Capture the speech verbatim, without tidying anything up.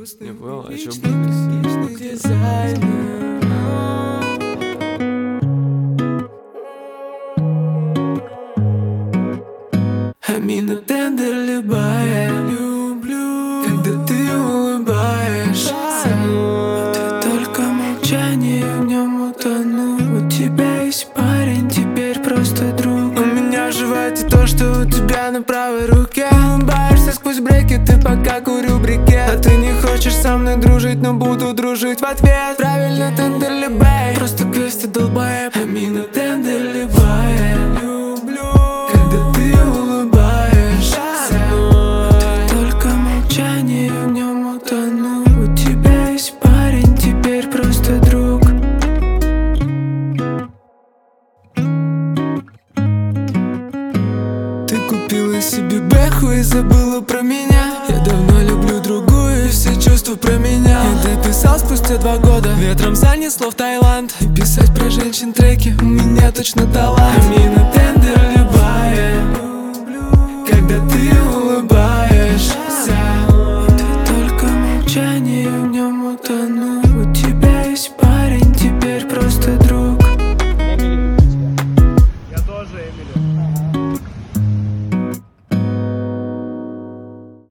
грустный, не понял, а чё вечный дизайнер. Амина Тендер любая, люблю, когда ты улыбаешься. Ты только молчание, в нем утону. У тебя есть парень, теперь просто друг. У меня в животе то, что у тебя на правой руке. Улыбаешься сквозь бреки, ты пока курю брикет. А ты не хочешь со мной дружить, но буду дружить в ответ. Правильно, Тендер любая, просто квесты долбоеб. Амина Тендер любая, люблю, когда ты улыбаешься. Только молчание, в нем утону. У тебя есть парень, теперь просто друг. Ты купила себе бэху и забыла про меня. Я давно люблю другую, и все чувства про меня. Я дописал спустя два года, ветром занесло в Таиланд. И писать про женщин треки у меня точно талант. Амина Тендер любовь.